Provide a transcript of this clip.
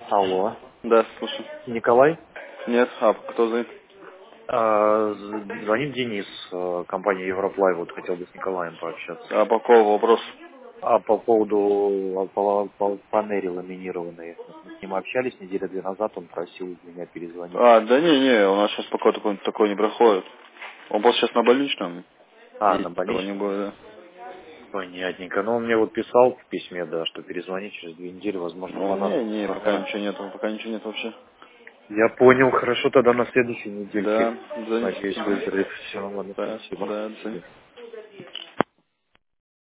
Алло. Да, слушай. Николай? Нет, кто звонит? Звонит Денис, компания Европлай, вот хотел бы с Николаем пообщаться. А по какому вопросу? А по поводу панели ламинированной, мы с ним общались неделю две назад, он просил меня перезвонить. Да не, у нас сейчас пока такой не проходит. Он просто сейчас на больничном. А, И на этого не больничном? будет, да. Понятненько. Но он мне вот писал в письме, да, что перезвонить через 2 недели, возможно, Ну, фанат. не, Да. пока ничего нет вообще. Я понял, хорошо, тогда на следующей недельке. Да, звоните. Надеюсь, выздоровеет. Все, ладно, Да, спасибо. да, До да. свидания.